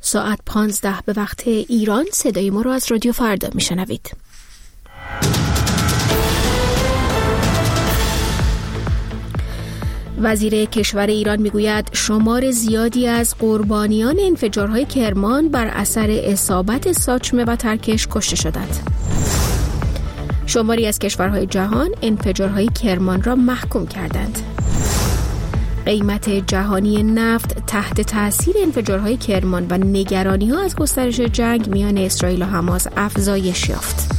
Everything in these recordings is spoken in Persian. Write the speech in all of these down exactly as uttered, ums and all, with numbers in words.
ساعت پانزده به وقت ایران صدای ما رو از رادیو فردا میشنوید. وزیر کشور ایران میگوید شمار زیادی از قربانیان انفجارهای کرمان بر اثر اصابت ساچمه و ترکش کشته شدند. شماری از کشورهای جهان انفجارهای کرمان را محکوم کردند. قیمت جهانی نفت تحت تاثیر انفجارهای کرمان و نگرانی‌ها از گسترش جنگ میان اسرائیل و حماس افزایش یافت.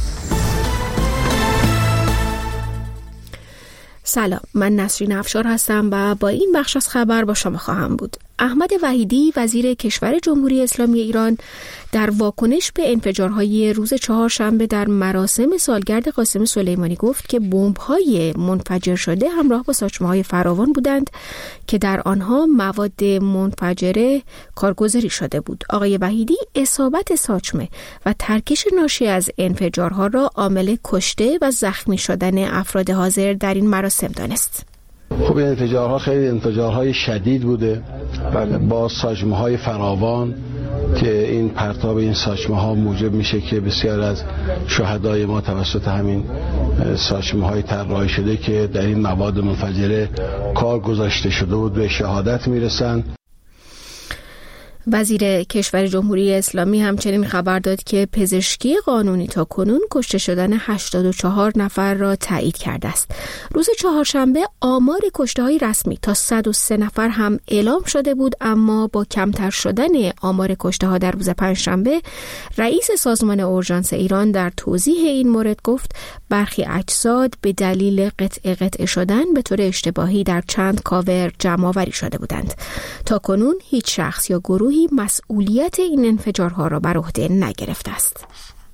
سلام، من نسرین افشار هستم و با این بخش از خبر با شما خواهم بود. احمد وحیدی وزیر کشور جمهوری اسلامی ایران در واکنش به انفجارهای روز چهارشنبه در مراسم سالگرد قاسم سلیمانی گفت که بمب‌های منفجر شده همراه با ساچمه‌های فراوان بودند که در آنها مواد منفجره کارگزاری شده بود. آقای وحیدی اصابت ساچمه و ترکش ناشی از انفجارها را عامل کشته و زخمی شدن افراد حاضر در این مراسم دانست. خب این انفجارها خیلی انفجارهای شدید بوده با ساچمه‌های فراوان که این پرتاب این ساچمه‌ها موجب میشه که بسیار از شهدای ما توسط همین ساچمه‌های طراحی شده که در این مواد منفجره کار گذاشته شده بود به شهادت میرسن. وزیر کشور جمهوری اسلامی همچنین خبر داد که پزشکی قانونی تا کنون کشته شدن هشتاد و چهار نفر را تایید کرده است. روز چهارشنبه آمار کشته‌های رسمی تا صد و سه نفر هم اعلام شده بود، اما با کمتر شدن آمار کشته‌ها در روز پنجشنبه رئیس سازمان اورژانس ایران در توضیح این مورد گفت برخی اجساد به دلیل قطع قطع شدن به طور اشتباهی در چند کاور جمع‌آوری شده بودند. تا کنون هیچ شخص یا گروه مسئولیت این انفجارها را بر عهده نگرفته است.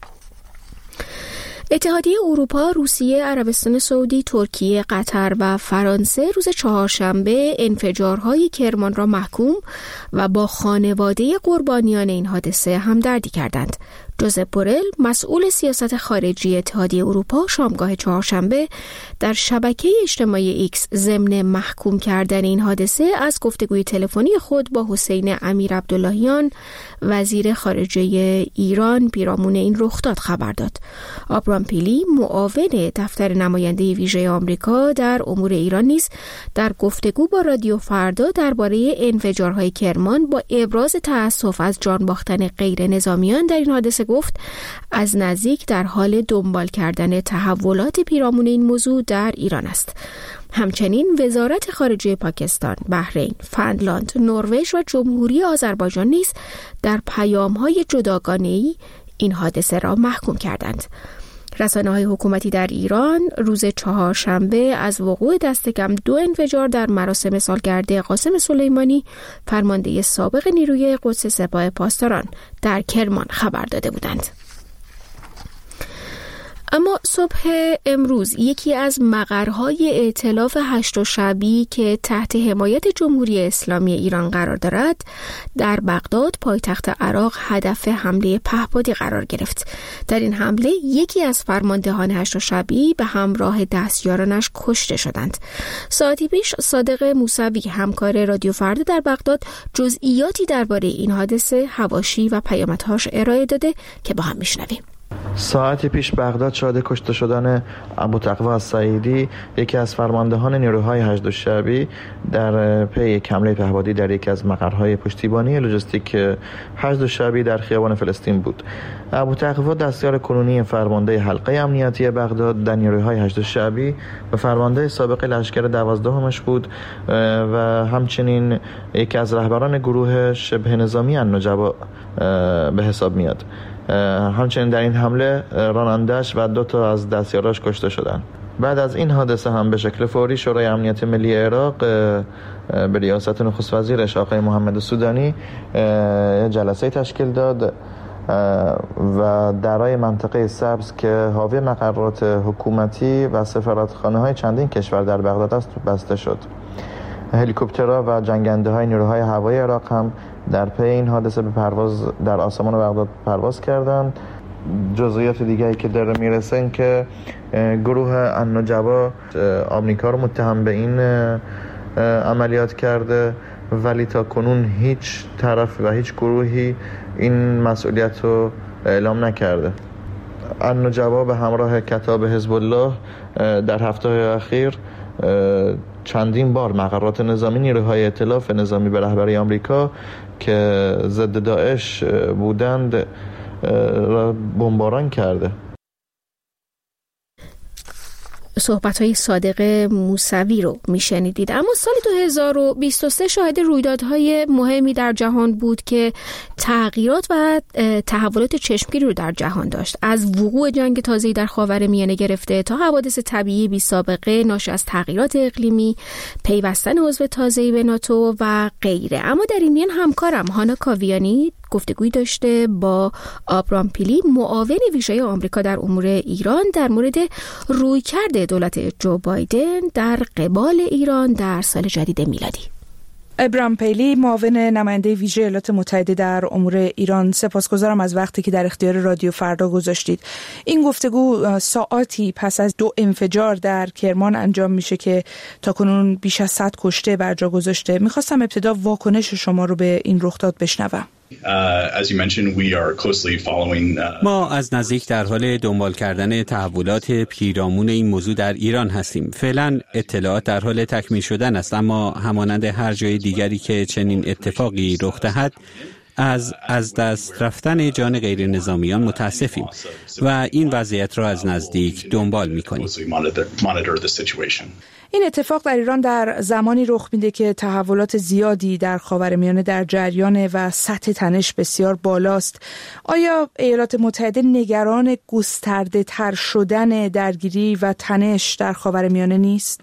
اتحادیه اروپا، روسیه، عربستان سعودی، ترکیه، قطر و فرانسه روز چهارشنبه انفجارهای کرمان را محکوم و با خانواده قربانیان این حادثه همدردی کردند. جوزپ بورل، مسئول سیاست خارجی اتحادیه اروپا، شامگاه چهارشنبه در شبکه اجتماعی ایکس ضمن محکوم کردن این حادثه از گفتگوی تلفنی خود با حسین امیر عبداللهیان وزیر خارجه ایران پیرامون این رخداد خبر داد. آبرام پیلی، معاون دفتر نماینده ویژه آمریکا در امور ایران نیز در گفتگو با رادیو فردا درباره انفجارهای کرمان با ابراز تأسف از جان باختن غیر نظامیان در این حادثه گفت از نزدیک در حال دنبال کردن تحولات پیرامون این موضوع در ایران است. همچنین وزارت خارجه پاکستان، بحرین، فنلاند، نروژ و جمهوری آذربایجان نیز در پیام‌های جداگانه‌ای این حادثه را محکوم کردند. رسانه‌های حکومتی در ایران روز چهارشنبه از وقوع دست کم دو انفجار در مراسم سالگرد قاسم سلیمانی، فرمانده سابق نیروی قدس سپاه پاسداران، در کرمان خبر داده بودند. اما صبح امروز یکی از مقرهای ائتلاف هشت شعبی که تحت حمایت جمهوری اسلامی ایران قرار دارد در بغداد پایتخت عراق هدف حمله پهپادی قرار گرفت. در این حمله یکی از فرماندهان هشت شعبی به همراه دستیارانش کشته شدند. ساعتی پیش صادق موسوی، همکار رادیو فردا در بغداد، جزئیاتی درباره این حادثه، حواشی و پیامدهاش ارائه داده که با هم میشنویم. ساعتی پیش بغداد شاهد کشته شدن ابوتقوا السعیدی، یکی از فرماندهان نیروهای هشت شعبی، در پی یک حمله پهپادی در یکی از مقرهای پشتیبانی لوجستیک هشت شعبی در خیابان فلسطین بود. ابوتقوا دستیار کنونی فرمانده حلقه امنیتی بغداد در نیروهای هشت شعبی و فرمانده سابق لشکر دوازدهمش بود و همچنین یکی از رهبران گروه شبه نظامی النجبا به حساب میاد. همچنین در این حمله راننده‌اش و دو تا از دستیاراش کشته شدند. بعد از این حادثه هم به شکل فوری شورای امنیت ملی عراق به ریاست نخست وزیرش آقای محمد سودانی جلسه تشکیل داد و درای منطقه سبز که حاوی مقرات حکومتی و سفارتخانه‌های چندین کشور در بغداد است بسته شد. هلیکوپترها و جنگنده‌های نیروهای هوایی عراق هم در پی این حادثه به پرواز در آسمان بغداد پرواز کردند. جزئیات دیگری که داره میرسه این که گروه النجبا آمریکا رو متهم به این عملیات کرده ولی تا کنون هیچ طرف و هیچ گروهی این مسئولیت رو اعلام نکرده. النجبا به همراه کتاب حزب الله در هفته اخیر چندین بار مقرات نظامی نیروهای ائتلاف نظامی به رهبری آمریکا که ضد داعش بودند را بمباران کرده. صحبت‌های صادق موسوی رو میشنیدید. اما سال دو هزار و بیست و سه شاهد رویدادهای مهمی در جهان بود که تغییرات و تحولات چشمگیری رو در جهان داشت. از وقوع جنگ تازه‌ای در خاورمیانه گرفته تا حوادث طبیعی بی سابقه ناشی از تغییرات اقلیمی، پیوستن عضو تازه‌ای به ناتو و غیره. اما در این میان همکارم هانا کاویانی گفتگوی داشته با آبرام پیلی، معاون ویژه آمریکا در امور ایران، در مورد رویکرد دولت جو بایدن در قبال ایران در سال جدید میلادی. آبرام پیلی، معاون نماینده ویژه ایالات متحده در امور ایران، سپاسگزارم از وقتی که در اختیار رادیو فردا گذاشتید. این گفتگو ساعاتی پس از دو انفجار در کرمان انجام میشه که تاکنون بیش از صد کشته بر جا گذاشته. میخواستم ابتدا واکنش شما رو به این رخداد بشنوم. ما از نزدیک در حال دنبال کردن تحولات پیرامون این موضوع در ایران هستیم. فعلا اطلاعات در حال تکمیل شدن است، اما همانند هر جای دیگری که چنین اتفاقی رخ دهد از از دست رفتن جان غیر نظامیان متاسفیم و این وضعیت را از نزدیک دنبال می‌کنیم. این اتفاق در ایران در زمانی رخ میده که تحولات زیادی در خاورمیانه در جریان و سطح تنش بسیار بالاست. آیا ایالات متحده نگران گسترده تر شدن درگیری و تنش در خاورمیانه نیست؟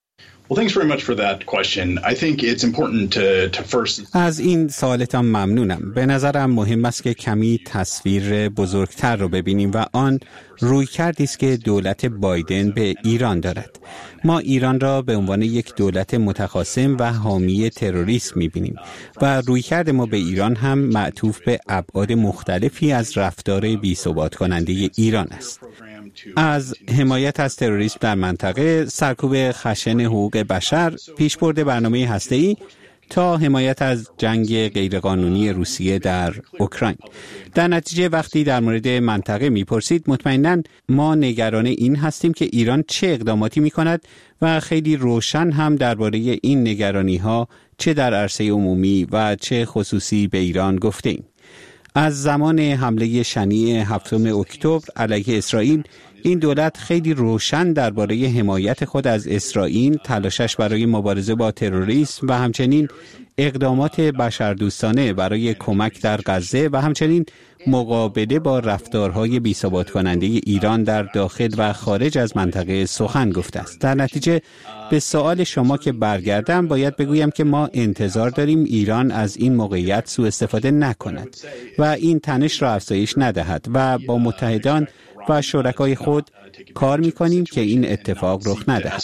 از این سوالتان ممنونم. به نظرم مهم است که کمی تصویر بزرگتر رو ببینیم و آن روی کردی است که دولت بایدن به ایران دارد. ما ایران را به عنوان یک دولت متخاصم و حامی تروریسم می‌بینیم و رویکرد ما به ایران هم معطوف به ابعاد مختلفی از رفتار بی‌ثبات کننده ایران است. از حمایت از تروریسم در منطقه، سرکوب خشن حقوق بشر، پیشبرد برنامه هسته‌ای تا حمایت از جنگ غیرقانونی روسیه در اوکراین. در نتیجه وقتی در مورد منطقه میپرسید، مطمئناً ما نگران این هستیم که ایران چه اقداماتی میکند و خیلی روشن هم درباره این نگرانی‌ها چه در عرصه عمومی و چه خصوصی به ایران گفتیم. از زمان حمله شنیع هفتم اکتبر علیه اسرائیل، این دولت خیلی روشن درباره حمایت خود از اسرائیل، تلاشش برای مبارزه با تروریسم و همچنین اقدامات بشردوستانه برای کمک در غزه و همچنین مقابله با رفتارهای بی‌ثبات کننده ایران در داخل و خارج از منطقه سخن گفته است. در نتیجه به سوال شما که برگردم، باید بگویم که ما انتظار داریم ایران از این موقعیت سوء استفاده نکند و این تنش را افزایش ندهد و با متحدان و شرکای خود کار می‌کنیم که این اتفاق رخ ندهد.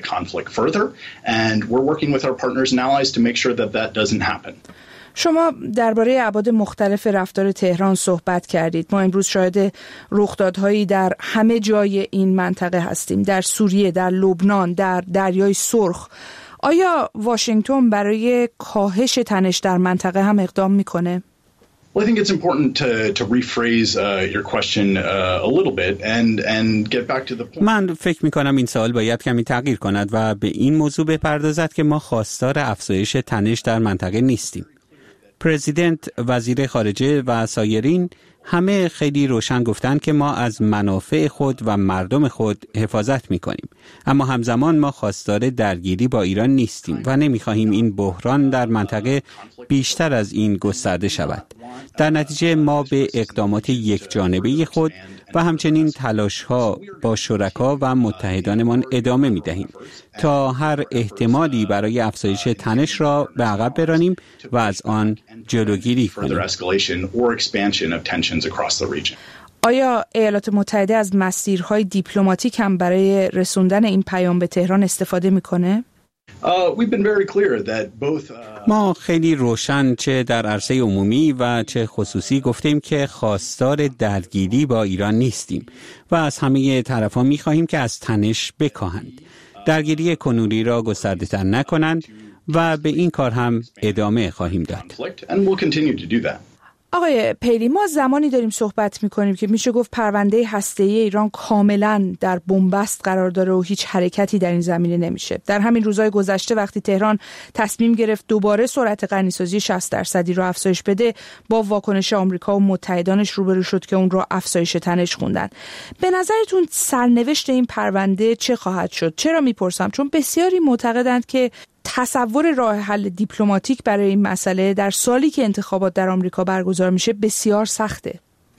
شما درباره ابعاد مختلف رفتار تهران صحبت کردید. ما امروز شاهد رخدادهایی در همه جای این منطقه هستیم، در سوریه، در لبنان، در دریای سرخ. آیا واشنگتن برای کاهش تنش در منطقه هم اقدام میکنه؟ Well, I think it's important to to rephrase uh, your question uh, a little bit and and get back to the point. من فکر می‌کنم این سوال باید کمی تغییر کند و به این موضوع بپردازد که ما خواستار افزایش تنش در منطقه نیستیم. پرزیدنت، وزیر خارجه و سایرین همه خیلی روشن گفتند که ما از منافع خود و مردم خود حفاظت می‌کنیم، اما همزمان ما خواستار درگیری با ایران نیستیم و نمی‌خواهیم این بحران در منطقه بیشتر از این گسترده شود. در نتیجه ما به اقدامات یک جانبه خود و همچنین تلاش‌ها با شرکا و متحدانمان ادامه می‌دهیم تا هر احتمالی برای افزایش تنش را به عقب برانیم و از آن جلوگیری کنیم. آیا ایالات متحده از مسیرهای دیپلماتیک هم برای رسوندن این پیام به تهران استفاده می‌کنه؟ ما خیلی روشن چه در عرصه عمومی و چه خصوصی گفتیم که خواستار درگیری با ایران نیستیم و از همه طرفان می‌خواهیم که از تنش بکاهند، درگیری کنونی را گسترده‌تر نکنند و به این کار هم ادامه خواهیم داد. آقای پیلی، ما زمانی داریم صحبت میکنیم که میشه گفت پرونده هسته‌ای ایران کاملا در بنبست قرار داره و هیچ حرکتی در این زمینه نمیشه. در همین روزهای گذشته وقتی تهران تصمیم گرفت دوباره سرعت غنیسازی شصت درصدی رو افزایش بده، با واکنش آمریکا و متحدانش روبرو شد که اون رو افزایش تنش خوندن. به نظرتون سرنوشت این پرونده چه خواهد شد؟ چرا میپرسم؟ چون بسیاری معتقدند که تصور راه حل دیپلماتیک برای این مسئله در سالی که انتخابات در آمریکا برگزار میشه بسیار سخته.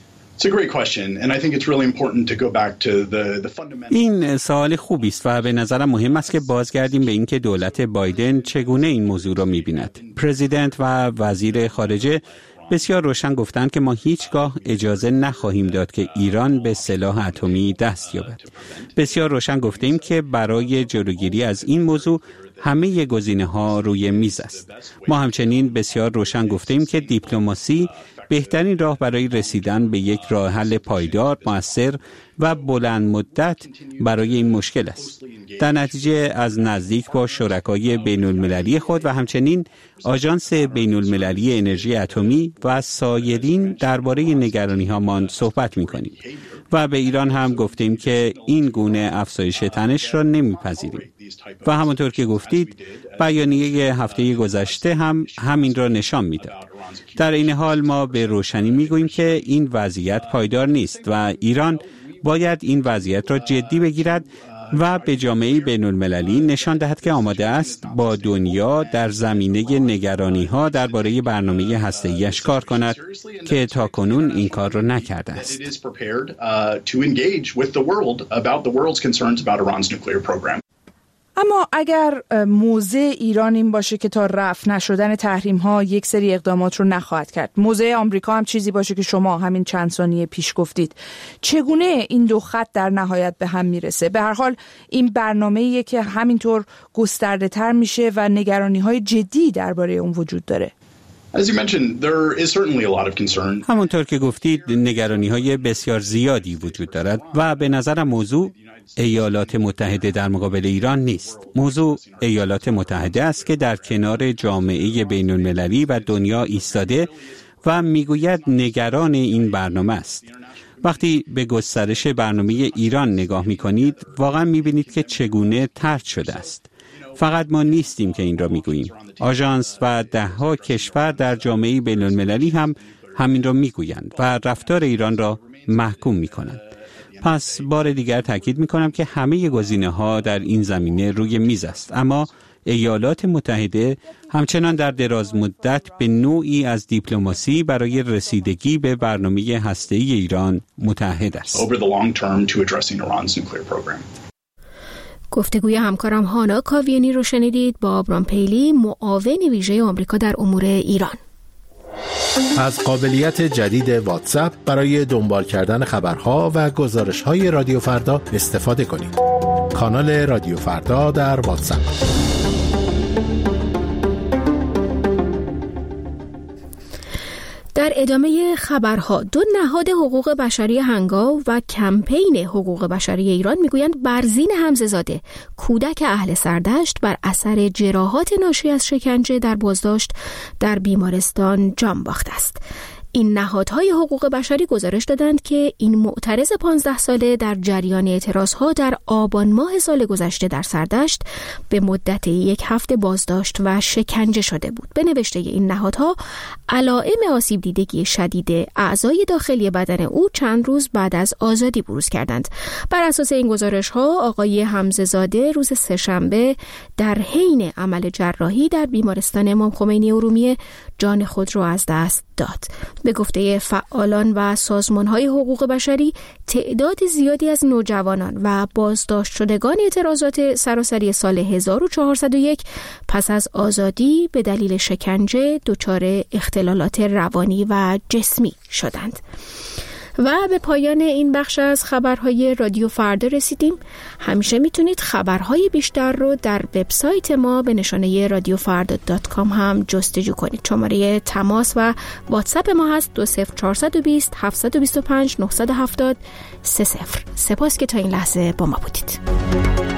این سوال خوبی است و به نظرم مهم است که بازگردیم به اینکه دولت بایدن چگونه این موضوع را می‌بیند. پرزیدنت و وزیر خارجه بسیار روشن گفتند که ما هیچگاه اجازه نخواهیم داد که ایران به سلاح اتمی دست یابد. بسیار روشن گفتیم که برای جلوگیری از این موضوع همه گزینه‌ها روی میز است. ما همچنین بسیار روشن گفتیم که دیپلماسی بهترین راه برای رسیدن به یک راه حل پایدار، مؤثر و بلند مدت برای این مشکل است. در نتیجه از نزدیک با شرکای بین‌المللی خود و همچنین آژانس بین‌المللی انرژی اتمی و سایرین درباره نگرانی‌هامان صحبت می‌کنیم و به ایران هم گفتیم که این گونه افزایش تنش را نمی‌پذیریم. و همونطور که گفتید بیانیه هفته گذشته هم همین را نشان می‌داد. در این حال ما به روشنی می‌گوییم که این وضعیت پایدار نیست و ایران باید این وضعیت را جدی بگیرد و به جامعه بین‌المللی نشان دهد که آماده است با دنیا در زمینه نگرانی‌ها درباره برنامه هسته‌ای‌اش کار کند که تاکنون این کار را نکرده است. اما اگر موضع ایران این باشه که تا رفع نشدن تحریم ها یک سری اقدامات رو نخواهد کرد، موضع آمریکا هم چیزی باشه که شما همین چند ثانیه پیش گفتید، چگونه این دو خط در نهایت به هم میرسه؟ به هر حال این برنامه‌ایه که همینطور گسترده تر میشه و نگرانی های جدی درباره اون وجود داره. همونطور که گفتید نگرانی های بسیار زیادی وجود دارد و به نظرم موضوع ایالات متحده در مقابل ایران نیست. موضوع ایالات متحده است که در کنار جامعه بین المللی و دنیا ایستاده و میگوید نگران این برنامه است. وقتی به گسترش برنامه ایران نگاه میکنید واقعا میبینید که چگونه طرد شده است. فقط ما نیستیم که این را میگوییم. آژانس و دهها کشور در جامعه بین المللی هم همین را میگویند و رفتار ایران را محکوم میکنند. پس بار دیگر تاکید میکنم که همه گزینه‌ها در این زمینه روی میز است، اما ایالات متحده همچنان در دراز مدت به نوعی از دیپلماسی برای رسیدگی به برنامه هسته‌ای ایران متحد است. گفتگوی همکارم هانا کاویانی رو شنیدید با آبرام پیلی، معاون ویژه آمریکا در امور ایران. از قابلیت جدید واتساپ برای دنبال کردن خبرها و گزارش‌های رادیو فردا استفاده کنید. کانال رادیو فردا در واتساپ. در ادامه خبرها، دو نهاد حقوق بشری هنگاو و کمپین حقوق بشری ایران میگویند برزین حمزه‌زاده، کودک اهل سردشت، بر اثر جراحات ناشی از شکنجه در بازداشت در بیمارستان جان باخته است. این نهادهای حقوق بشری گزارش دادند که این معترض پانزده ساله در جریان اعتراضها در آبان ماه سال گذشته در سردشت به مدت یک هفته بازداشت و شکنجه شده بود. به نوشته این نهادها، علائم آسیب دیدگی شدید اعضای داخلی بدن او چند روز بعد از آزادی بروز کردند. بر اساس این گزارش‌ها، آقای حمزه‌زاده روز سه‌شنبه در حین عمل جراحی در بیمارستان امام خمینی ارومیه جان خود را از دست داد. به گفته فعالان و سازمان‌های حقوق بشری، تعداد زیادی از نوجوانان و بازداشت شدگان اعتراضات سراسری سال هزار و چهارصد و یک پس از آزادی به دلیل شکنجه دچار اختلالات روانی و جسمی شدند. و به پایان این بخش از خبرهای رادیو فردا رسیدیم. همیشه میتونید خبرهای بیشتر رو در وبسایت ما به نشانه رادیو فردا دات کام هم جستجو کنید. شماره تماس و واتساپ ما هست دو صفر چهار دو صفر هفت دو پنج نه هفت صفر. سپاس که تا این لحظه با ما بودید.